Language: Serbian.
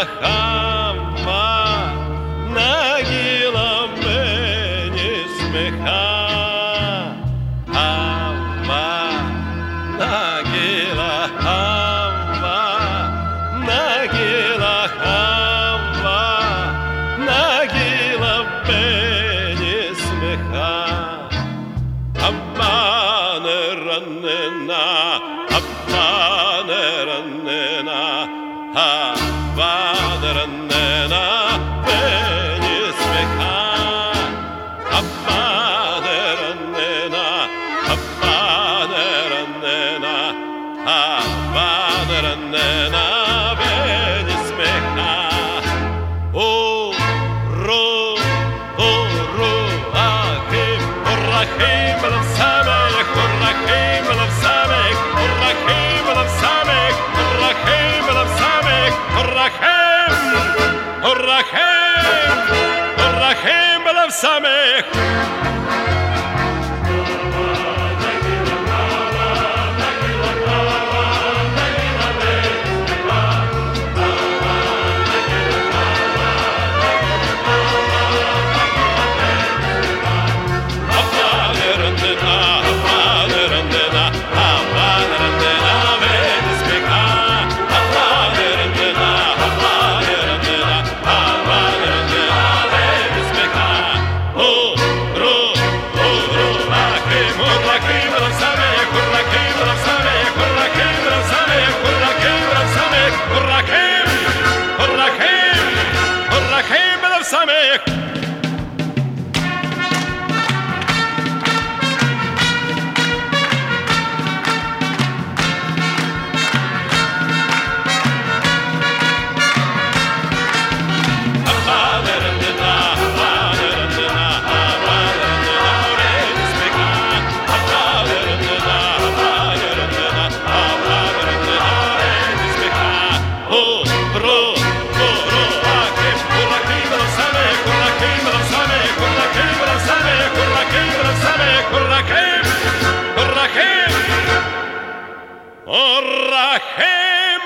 Hava nagila meni smeha. Hava nagila, Hava nagila, Hava nagila meni smeha. Hava neranena, Hava neranena, Hava neranena meni smeha. Hava neranena, Hava neranena, Hava neranena meni smeha. Achim, Orachim, Elav Samech, Orachim, Elav Samech, Orachim, Elav Samech, Orachim, Elav Samech, Orachim, Orachim, Orachim, Elav Samech. Orachim